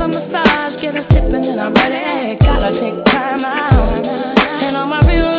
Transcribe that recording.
a massage, get a sip and then I'm ready. Gotta take time out. And on my real